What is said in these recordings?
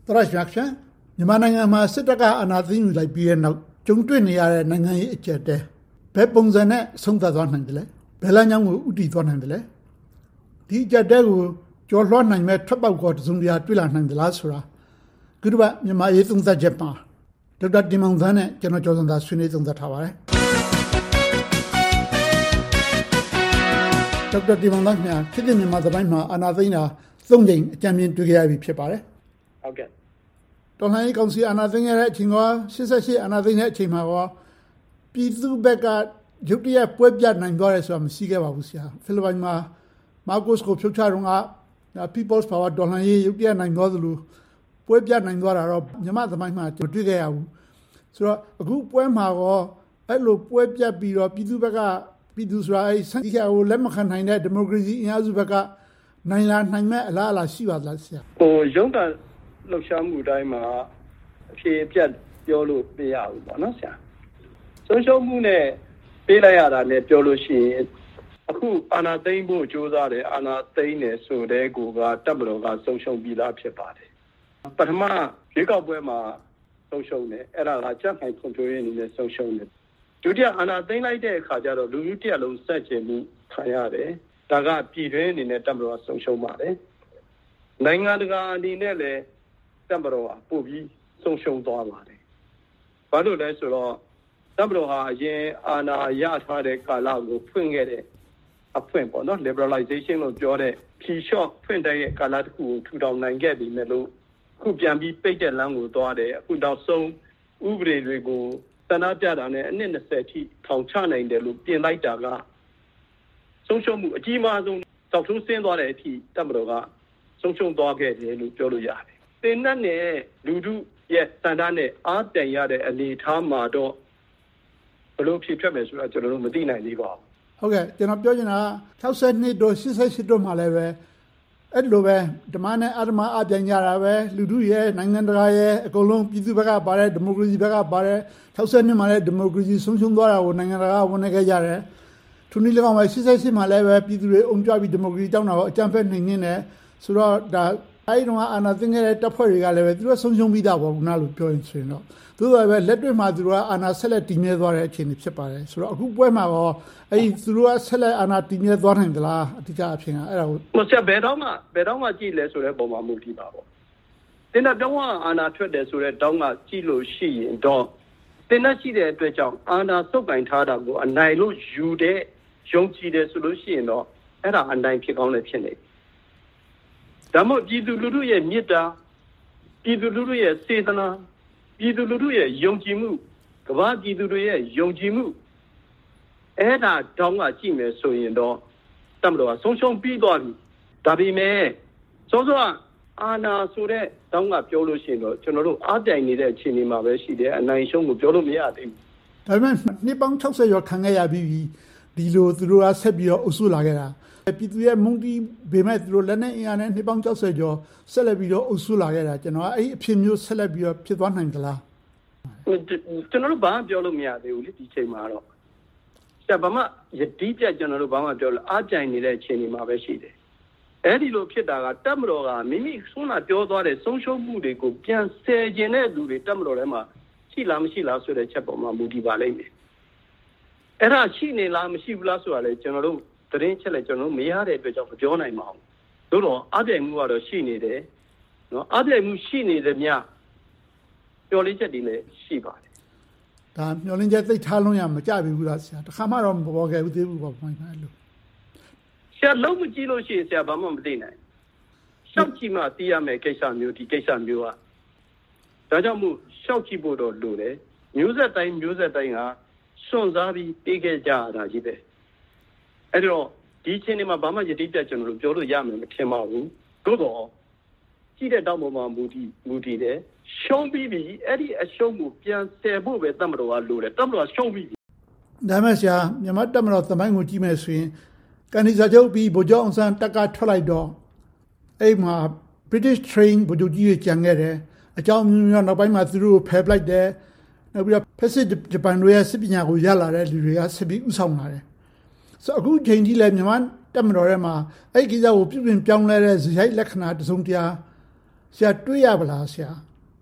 တရရှိချာမြန်မာနိုင်ငံမှာစစ်တပ်ကအာဏာသိမ်းယူလိုက်ပြီးတဲ့နောက်ကျုံတွေ့နေရတဲ့နိုင်ငံရေးအကျပ်တဲဘယ်ပုံစံနဲ့ဆုံးသက်သွားနိုင်တယ်လဲဘယ်လမ်းကြောင်းကိုဥတီသွားနိုင်တယ်လဲဒီအကျပ်တဲကိုကျော်လွှားနိုင်မဲ့ထွက်ပေါက်ကောတစုံတရာတွေ့လာနိုင်သလားဆိုတာကုတ္တဘမြန်မာရေးသုံးသပ်ချက်မှာဒေါက်တာတင်မောင်သန်းနဲ့ကျွန်တော်ကျော်စံသာဆွေးနွေးသုံးသပ်ထားပါတယ်ဒေါက်တာတင်မောင်သန်းခင်ဗျာခေတ်သစ်မြန်မာသမိုင်းမှာအာဏာသိမ်းတာ၃ကြိမ်အကြံဉာဏ်တွေ့ကြရပြီဖြစ်ပါတယ်ဟုတ်ကဲ့တော်လှန်ရေးကောင်စီအာဏာသိမ်းရတဲ့အချိန်က88အာဏာသိမ်းတဲ့အချိန်မှာရောပြည်သူဘက်ကရုတ်တရက်ပွဲပြနိုင်သွားတယ်ဆိုတာမရှိခဲ့ပါဘူးဆရာဖိလစ်ပိုင်မှာမာကိုစ်ကိုဖြုတ်ချတော့က People's Power တော်လှန်ရေးရုတ်တရက်နိုင်သွားသလိုပွဲပြနိုင်သွားတာတော့မြန်မာသမိုင်းမှာမတွေ့ခဲ့ရဘူးဆိုတော့အခုပွဲမှာရောအဲ့လိုပွဲပြပြီးတော့ပြည်သူဘက်ကပြည်သူဆိုတာအဲ့ဒီကိုလက်မခံနိုင်တဲ့ဒီမိုကရေစီအင်အားစုဘက်ကနိုင်လာနိုင်မဲ့အလားအလာရှိပါသလားဆရာရုံးကန်လှုပ်ရှားမှုတိုင်းမှာအဖြစ်အပျက်ပြောလို့မရဘူးပေါ့နော်ဆရာဆုံးရှုံးမှုနဲ့ပေးလိုက်ရတာနဲ့ပြောလို့ရှိရင်အခုအာဏာသိမ်းဖို့ကြိုးစားတယ်အာဏာသိမ်းတယ်ဆိုတဲ့ကိုကတပ်မတော်ကဆုံးရှုံးပြီးသားဖြစ်ပါတယ်ပထမရွေးကောက်ပွဲမှာဆုံးရှုံးတယ်အဲ့ဒါကကြက်နိုင်ဖွံ့ဖြိုးရေးအနေနဲ့ဆုံးရှုံးတယ်ဒုတိယအာဏာသိမ်းလိုက်တဲ့အခါကျတော့လူမျိုးတစ်ရပ်လုံးစက်ချင်မှုခံရတယ်ဒါကပြည်တွင်းအနေနဲ့တပ်မတော်ကဆုံးရှုံးပါတယ်နိုင်ငံတကာအနေနဲ့လည်းတပ်မတော်ကပို့ပြီးဆုံးရှုံးသွားပါတယ်ဘာလို့လဲဆိုတော့တပ်မတော်ဟာအရင်အာဏာရထားတဲ့ကာလကိုဖွင့်ခဲ့တဲ့အဖွင့်ပေါ့နော် liberalization လို့ပြောတဲ့ဖြီလျှော့ဖွင့်တဲ့ကာလတစ်ခုကိုထူထောင်နိုင်ခဲ့ပြီမဲ့လို့အခုပြန်ပြီးပိတ်တဲ့လမ်းကိုသွားတယ်အခုနောက်ဆုံးဥပဒေတွေကိုသနာပြတာနဲ့အနှစ်20ထိထောင်ချနိုင်တယ်လို့ပြင်လိုက်တာကဆုံးရှုံးမှုအကြီးမားဆုံးတောက်ထိုးဆင်းသွားတဲ့အထိတပ်မတော်ကဆုံးရှုံးသွားခဲ့တယ်လို့ပြောလို့ရတယ်။တင်နတ်နဲ့လူထုရဲ့စံတန်းနဲ့အားတန်ရတဲ့အနေအထားမှာတော့ဘလို့ဖြစ်ထွက်မယ်ဆိုတာကျွန်တော်တို့မသိနိုင်သေးပါဘူး။ဟုတ်ကဲ့ကျွန်တော်ပြောချင်တာ62တို့88တို့မှာလည်းပဲအဲ့လိုပဲဓမ္မနဲ့အဓမ္မအပြိုင်ကြတာပဲလူထုရဲ့နိုင်ငံတကာရဲ့အကုန်လုံးပြည်သူဘက်ကပါတယ်ဒီမိုကရေစီဘက်ကပါတယ်62မှာလည်းဒီမိုကရေစီဆုံးရှုံးသွားတာကိုနိုင်ငံတကာကဝန်နေခဲ့ကြတယ်သူနည်းလည်းကောင်းပဲ88မှာလည်းပဲပြည်သူတွေအုံကြွပြီးဒီမိုကရေစီတောင်းတာကိုအကြံဖက်နေနေတယ်ဆိုတော့ဒါအဲ့ဒီတော့အာဏာသိမ်းခဲ့တဲ့တပ်ဖွဲ့တွေကလည်းပဲသူတို့ဆုံးရှုံးပြီးသားပေါ့ခုနလိုပြောရင်ဆိုရင်တော့သူတို့ကပဲလက်တွေ့မှာသူတို့ကအာဏာဆက်လက်တည်မြဲသွားတဲ့အခြေအနေဖြစ်ပါတယ်ဆိုတော့အခုပွဲမှာရောအဲ့ဒီသူတို့ကဆက်လက်အာဏာတည်မြဲသွားနိုင်သလားအတိအကျအဖြစ်ကအဲ့ဒါကိုဆက်ဘယ်တော့မှကြည့်လဲဆိုတဲ့ပုံမှာမူတည်ပါပေါ့တင်တဲ့တောင်းကအာဏာထွက်တယ်ဆိုတဲ့တောင်းကကြည့်လို့ရှိရင်တော့တင်တဲ့ရှိတဲ့အတွက်ကြောင့်အာဏာစုပ်ကင်ထားတာကိုအနိုင်လို့ယူတဲ့ယုံကြည်တယ်ဆိုလို့ရှိရင်တော့အဲ့ဒါအနိုင်ဖြစ်ကောင်းလည်းဖြစ်နေဒါမှမဟုတ်ပြည်သူလူထုရဲ့မေတ္တာပြည်သူလူထုရဲ့စေတနာပြည်သူလူထုရဲ့ယုံကြည်မှုကမ္ဘာပြည်သူတွေရဲ့ယုံကြည်မှုအဲ့ဒါတောင်းကကြည့်မယ်ဆိုရင်တော့တပ်မတော်ကဆုံးရှုံးပြီးသွားပြီဒါပေမဲ့စောစောအာဏာဆိုတဲ့တောင်းကပြောလို့ရှိရင်တော့ကျွန်တော်တို့အားတိုင်နေတဲ့အခြေအနေမှာပဲရှိတယ်အနိုင်ရှုံးကိုပြောလို့မရသေးဘူးဒါပေမဲ့နှစ်ပေါင်း60ကျော်ခံခဲ့ရပြီးဒီလိုသူတို့ကဆက်ပြီးတော့အုပ်စုလာခဲ့တာပြည်သူရဲ့မုန်းတီးပေမဲ့သူတို့လက်နဲ့အင်အားနဲ့နှစ်ပေါင်း60ကျော်ဆက်လက်ပြီးတော့အုပ်စုလာခဲ့တာကျွန်တော်အဲ့ဒီအဖြစ်မျိုးဆက်လက်ပြီးတော့ဖြစ်သွားနိုင်သလားကျွန်တော်တို့ဘာမှပြောလို့မရသေးဘူးလေဒီချိန်မှာတော့ဆက်ဘာမှယတိပြကျွန်တော်တို့ဘာမှပြောလို့အားကြိုင်နေတဲ့ချိန်ဒီမှာပဲရှိတယ်အဲ့ဒီလိုဖြစ်တာကတပ်မတော်ကမိမိဆုံးတာပြောသွားတဲ့ဆုံးရှုံးမှုတွေကိုပြန်ဆယ်ကျင်တဲ့လူတွေတပ်မတော်ထဲမှာရှိလားမရှိလားဆိုတဲ့ချက်ပေါ်မှာမူတည်ပါလိမ့်မယ်အဲ့ဒါရှိနေလားမရှိဘူးလားဆိုတာလေကျွန်တော်တို့သတင်းချက်လည်းကျွန်တော်တို့မရတဲ့အတွက်ကြောင့်မပြောနိုင်ပါဘူး။သို့တော့အပြိုင်မှုကတော့ရှိနေတယ်။နော်အပြိုင်မှုရှိနေတယ်မြပြောလင်းချက်တွေလည်းရှိပါတယ်။ဒါမျောလင်းချက်သိထားလုံးရမကြပြီဘူးလားဆရာ။တခါမှတော့မပေါ်ခဲ့ဘူးသေးဘူးပေါ့မှန်တယ်လို့။ဆရာလုံးမကြည့်လို့ရှိရင်ဆရာဘာမှမသိနိုင်။ရှောက်ကြည့်မှသိရမယ်ကိစ္စမျိုးဒီကိစ္စမျိုးကဒါကြောင့်မို့ရှောက်ကြည့်ဖို့တော့လိုတယ်။မျိုးဆက်တိုင်းကစွန့်စားပြီးပေးခဲ့ကြတာကြီးပဲ။အဲ့တော့ဒီချင်းတွေမှာဘာမှယတိပြတ်ကျွန်တော်တို့ပြောလို့ရမယ်မထင်ပါဘူးသို့တော့ကြည့်တဲ့တောက်ပေါ်မှာမူတည်တယ်ရှုံးပြီးပြီအဲ့ဒီအရှုံးကိုပြန်ဆယ်ဖို့ပဲတပ်မတော်ကလိုတယ်တပ်မတော်ကရှုံးပြီးဒါမှဆရာမြန်မာတပ်မတော်သမိုင်းကိုကြည့်မယ်ဆိုရင်ကန်ဒီစာချုပ်ပြီးဗိုလ်ချုပ်အောင်ဆန်းတက်ကထွက်လိုက်တော့အဲ့မှာ British train ဗိုလ်ချုပ်ကြီးတွေကြံခဲ့တယ်အကြောင်းမျိုးနောက်ပိုင်းမှာသူတို့ဖယ်ပလိုက်တယ်နောက်ပြီးတော့ဖက်စစ်ဂျပန်တို့ရဲ့စစ်ပညာကိုရလာတဲ့လူတွေကဆက်ပြီးဥဆောင်လာတယ်ဆိုအခုချိန်ကြီးလဲမြန်မာတပ်မတော်ထဲမှာအဲ့ဒီကိစ္စကိုပြုပြင်ပြောင်းလဲတဲ့ဇယိုက်လက္ခဏာတစုံတရာဆရာတွေ့ရပါလားဆရာ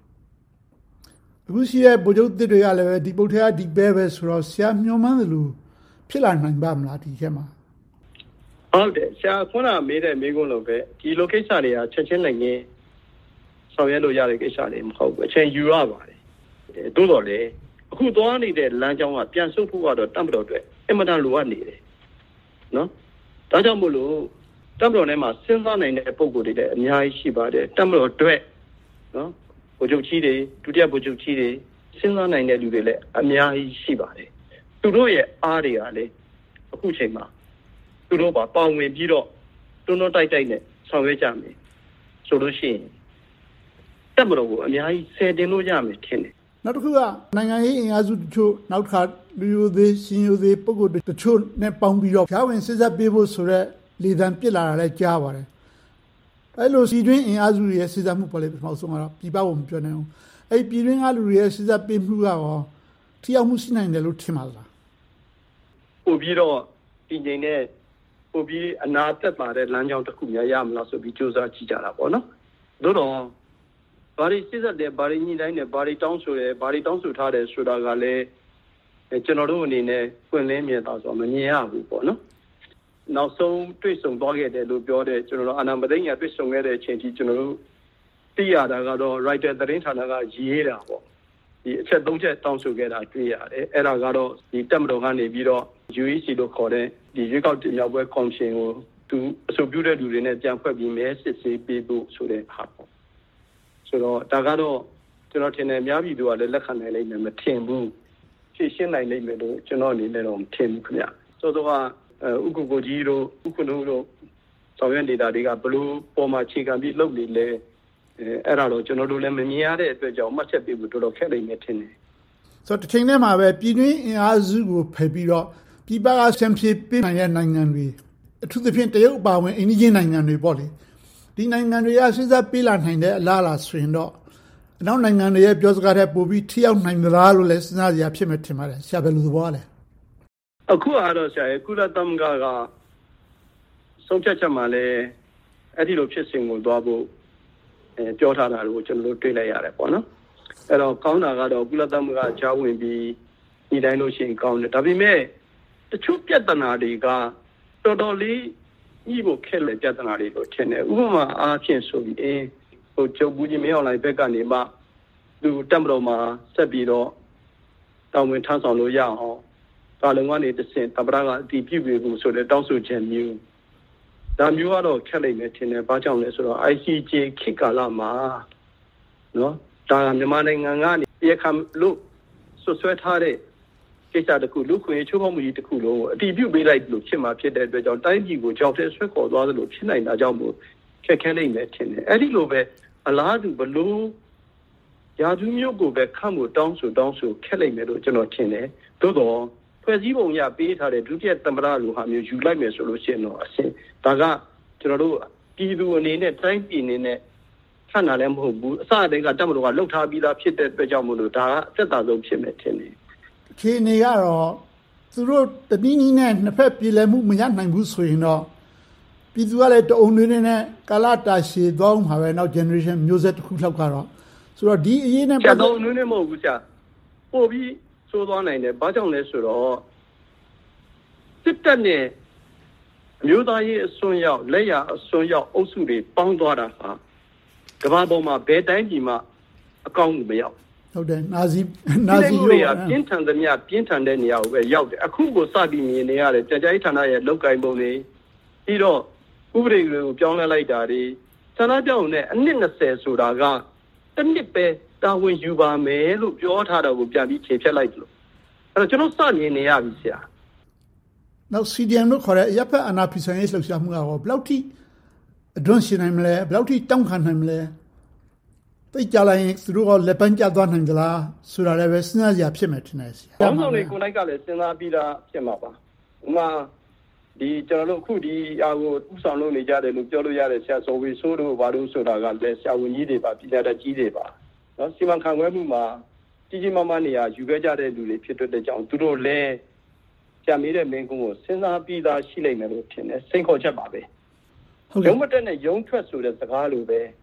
အခုရှိတဲ့ဗိုလ်ချုပ်သစ်တွေကလည်းပဲဒီပုတ်ထဲကဒီပဲဆိုတော့ဆရာမျှော်မှန်းတယ်လို့ဖြစ်လာနိုင်ပါမလားဒီထဲမှာဟုတ်တယ်ဆရာခုနမေးတဲ့မေးခွန်းလိုပဲဒီ location တွေကချက်ချင်းနိုင်ရင်ဆောင်ရွက်လို့ရတဲ့ကိစ္စတွေမဟုတ်ဘူးအချိန်ယူရပါတယ်တိုးတော်လေအခုသွားနေတဲ့လမ်းကြောင်းကပြန်ဆုတ်ဖို့ကတော့တတ်မတော်အတွက်အင်မတန်လိုအပ်နေတယ်နော်ဒါကြောင့်မို့လို့တတ်မတော်ထဲမှာစဉ်းစားနိုင်တဲ့ပုံကိုယ်တွေလည်းအများကြီးရှိပါတယ်တတ်မတော်အတွက်နော်ဗိုလ်ချုပ်ကြီးတွေဒုတိယဗိုလ်ချုပ်ကြီးတွေစဉ်းစားနိုင်တဲ့လူတွေလည်းအများကြီးရှိပါတယ်သူတို့ရဲ့အားတွေကလည်းအခုချိန်မှာသူတို့ပါပေါဝင်ပြီးတော့တွန်းတွန်းတိုက်တိုက်နဲ့ဆောင်ရွက်ကြမယ်ဆိုလို့ရှိရင်တက်မလို့ကိုအများကြီးဆယ်တင်လို့ရမယ်ထင်တယ်နောက်တစ်ခုကနိုင်ငံရေးအင်အားစုတချို့နောက်တစ်ခါလူယိုသေးရှင်ယိုသေးပုဂ္ဂိုလ်တချို့နဲ့ပေါင်းပြီးတော့ဖြားဝင်စစ်ဆက်ပေးဖို့ဆိုတော့လေသံပစ်လာတာလည်းကြားပါတယ်အဲ့လိုစီတွင်းအင်အားစုရဲ့စစ်ဆက်မှုပေါ်လေပထမဆုံးကတော့ပြပဖို့မပြောနိုင်ဘူးအဲ့ပြည်တွင်းကလူတွေရဲ့စစ်ဆက်ပေးမှုကရောထိရောက်မှုရှိနိုင်တယ်လို့ထင်ပါလားပို့ပြီးတော့ဒီငိမ့်နဲ့ပို့ပြီးအနာသက်ပါတဲ့လမ်းကြောင်းတစ်ခုများရမလားဆိုပြီးစူးစမ်းကြည့်ကြတာပေါ့နော်သို့တော့ဘာတွေစစ်ဆက်တယ်ဘာတွေညှိနှိုင်းတယ်ဘာတွေတောင်းဆိုတယ်ဘာတွေတောင်းဆိုထားတယ်ဆိုတာကလည်းကျွန်တော်တို့အနေနဲ့ပွင့်လင်းမြင်သာဆိုမမြင်ရဘူးပေါ့နော်နောက်ဆုံးတွေ့ဆုံသွားခဲ့တယ်လို့ပြောတဲ့ကျွန်တော်တို့အာဏာမသိမ်းရတွေ့ဆုံခဲ့တဲ့အချိန်ထိကျွန်တော်တို့သိရတာကတော့ writer သတင်းဌာနကရေးတာပေါ့ဒီအချက်၃ချက်တောင်းဆိုခဲ့တာတွေ့ရတယ်အဲ့ဒါကတော့ဒီတက်မတော်ကနေပြီးတော့ UEC လို့ခေါ်တဲ့ဒီရွေးကောက်တင်မြှောက်ပွဲကော်မရှင်ကိုသူအဆိုပြုတဲ့လူတွေနဲ့ပြန်ဖွဲ့ပြီးမဲစစ်ဆေးပေးဖို့ဆိုတဲ့ဟာပေါ့ဆိုတော့ဒါကတော့ကျွန်တော်ထင်တယ်အများပြည်သူကလည်းလက်ခံနိုင်လိမ့်မယ်မထင်ဘူးဖြည့်ရှင်းနိုင်လိမ့်မယ်လို့ကျွန်တော်အနေနဲ့တော့မထင်ဘူးခင်ဗျဆိုတော့ဥက္ကုကိုကြီးတို့ဥက္ကုတို့ဆောင်ရွက်နေတာတွေကဘလို့ပေါ်မှာခြေခံပြီးလုပ်နေလဲအဲ့ဒါတော့ကျွန်တော်တို့လည်းမမြင်ရတဲ့အတွက်ကြောင့်မှတ်ချက်ပေးဖို့တော်တော်ခက်လိမ့်မယ်ထင်တယ်ဆိုတော့တစ်ချိန်တည်းမှာပဲပြည်တွင်းအင်အားစုကိုဖယ်ပြီးတော့ပြည်ပကဆမ်ဖြေပေးနိုင်တဲ့နိုင်ငံတွေအထူးသဖြင့်တရုတ်အပါအဝင်အိန္ဒိယနိုင်ငံတွေပေါ့လေဒီနိုင်ငံတွေကစစ်ဆက်ပေးလာနိုင်တဲ့အလားအလာဆိုရင်တော့အနောက်နိုင်ငံတွေရဲ့ပြောစကားတဲ့ပို့ပြီးထိရောက်နိုင်သလားလို့လည်းစဉ်းစားကြရဖြစ်မယ်ထင်ပါတယ်ဆရာဘယ်လိုသဘောလဲအခုကတော့ဆရာကုလသမဂ္ဂကဆုံးဖြတ်ချက်မှာလည်းအဲ့ဒီလိုဖြစ်စဉ်ကိုသွားဖို့ပြောထားတာကိုကျွန်တော်တို့တွေ့လိုက်ရတယ်ပေါ့နော်အဲ့တော့ကောင်းတာကတော့ကုလသမဂ္ဂကြားဝင်ပြီးညီတိုင်းလို့ရှိရင်ကောင်းတယ်ဒါပေမဲ့တချို့ပြဿနာတွေကတော်တော်လေးညှိဖို့ခက်တဲ့ပြဿနာတွေလို့ထင်တယ်ဥပမာအားဖြင့်ဆိုရင်ကျုပ်ဘူးကြီးမင်းအောင်လှိုင်ဘက်ကနေမှသူတက်မတော်မှာဆက်ပြီးတော့တောင်းဝင်ထမ်းဆောင်လို့ရအောင်ကာလုံကနေတဆင့်တပရကအတီးပြုတ်ပြီးဘူးဆိုတဲ့တောင်းဆိုချက်မျိုးဒါမျိုးကတော့ခက်လိမ့်မယ်ထင်တယ်ဘာကြောင့်လဲဆိုတော့ ICJ ခေတ်ကာလမှာနော်ဒါကမြန်မာနိုင်ငံကနေရခိုင်လို့ဆွဲထားတဲ့ကိစ္စတစ်ခုလူခွေချိုးဖောက်မှုကြီးတစ်ခုလုံးအတီးပြုတ်ပေးလိုက်လို့ဖြစ်မှာဖြစ်တဲ့အတွက်ကြောင့်တိုင်းပြည်ကိုကြောက်တဲ့ဆွဲခေါ်သွားသလိုဖြစ်နိုင်တာကြောင့်မို့ခက်ခဲလိမ့်မယ်ထင်တယ်အဲ့ဒီလိုပဲအလားတူဘလို့ရာသူမျိုးကိုပဲခန့်ဖို့တောင်းဆိုခက်လိမ့်မယ်လို့ကျွန်တော်ထင်တယ်သို့တော့ဖွဲ့စည်းပုံရပေးထားတဲ့ဒုတိယသမ္မတလိုဟာမျိုးယူလိုက်မယ်ဆိုလို့ရှိရင်တော့အဆင်ဒါကကျွန်တော်တို့ပြည်သူအနေနဲ့တိုင်းပြည်အနေနဲ့ဆန္ဒလည်းမဟုတ်ဘူးအစအတည်းကတက်မလို့ကလှုပ်ထားပြီးသားဖြစ်တဲ့အတွက်ကြောင့်မို့လို့ဒါကအသက်သာဆုံးဖြစ်မယ်ထင်တယ်ခေနေကတော့သူတို့တနည်းနည်းနဲ့နှစ်ဖက်ပြည်လည်မှုမရနိုင်ဘူးဆိုရင်တော့ပြည်သူကလည်းတအုံတွေနဲ့ကာလတာရှည်သွားမှာပဲနောက် generation မျိုးဆက်တစ်ခုလောက်ကတော့ဆိုတော့ဒီအရေးနဲ့ပတ်သက်လို့နည်းမဟုတ်ဘူးဆရာပို့ပြီးဆိုးသွားနိုင်တယ်ဘာကြောင့်လဲဆိုတော့စစ်တပ်နဲ့အမျိုးသားရေးအစွန်းရောက်လက်ရအစွန်းရောက်အုပ်စုတွေပေါင်းသွားတာဟာကမ္ဘာပေါ်မှာဘယ်တိုင်းပြည်မှအကောင်းမှုမရောက်ဟုတ်တယ်နာဇီတွေကပြင်းထန်တဲ့နေရာကိုပဲရောက်တယ်အခုကိုစပြီးမြင်နေရတယ်ကြကြိုက်ဌာနရဲ့လောက်ကင်ပုံတွေပြီးတော့ဥပဒေတွေကိုပြောင်းလဲလိုက်တာတွေဆန္ဒပြောင်းတဲ့အနှစ်20ဆိုတာကတစ်နှစ်ပဲတာဝန်ယူပါမယ်လို့ပြောထားတာကိုပြန်ပြီးခြေဖြတ်လိုက်လို့အဲ့တော့ကျွန်တော်စမြင်နေရပြီဆရာနောက် CDM လို့ခေါ်တဲ့အရပ်ဖက်အာဏာဖီဆန်ရေးလှုပ်ရှားမှုကဘယ်လောက်ထိအတွန်းရှင်နိုင်မလဲဘယ်လောက်ထိတောင်းခံနိုင်မလဲသိကြလိုက်ရင်သူတို့ကလက်ပန်းကျသွားနိုင်သလားဆိုတာလည်းပဲစဉ်းစားစရာဖြစ်မယ်ထင်တယ်ဆရာ။ဘောင်းဆောင်တွေကိုလိုက်ကလည်းစဉ်းစားပြီးသားဖြစ်မှာပါ။ဥမာဒီကျွန်တော်တို့အခုဒီအားကိုဥဆောင်လုပ်နေကြတယ်လို့ပြောလို့ရတယ်ဆရာဆိုဝေဆိုးတို့ဘာလို့ဆိုတာကလည်းဆရာဝန်ကြီးတွေပါပြည်နယ်ကြီးတွေပါ။နော်စီမံခန့်ခွဲမှုမှာကြီးကြီးမားမားနေရာယူခဲ့ကြတဲ့လူတွေဖြစ်တဲ့ကြောင့်သူတို့လည်းကြာမေးတဲ့မင်းကုန်းကိုစဉ်းစားပြီးသားရှိလိမ့်မယ်လို့ထင်တယ်စိန်ခေါ်ချက်ပါပဲ။ဟုတ်ကဲ့ရုံးမတက်နဲ့ရုံးထွက်ဆိုတဲ့စကားလိုပဲ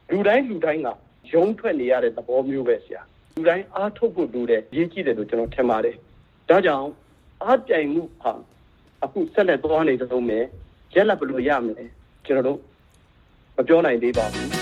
လူတိုင်းကရုံးထွက်နေရတဲ့သဘောမျိုးပဲဆရာလူတိုင်းအားထုတ်ဖို့လိုတယ်ရေးကြည့်တယ်လို့ကျွန်တော်ထင်ပါတယ်ဒါကြောင့်အားပြိုင်မှုဟာအခုဆက်လက်သွားနေကြုံမယ်ရက်လက်ဘယ်လိုရမလဲကျွန်တော်တို့မပြောနိုင်သေးပါဘူး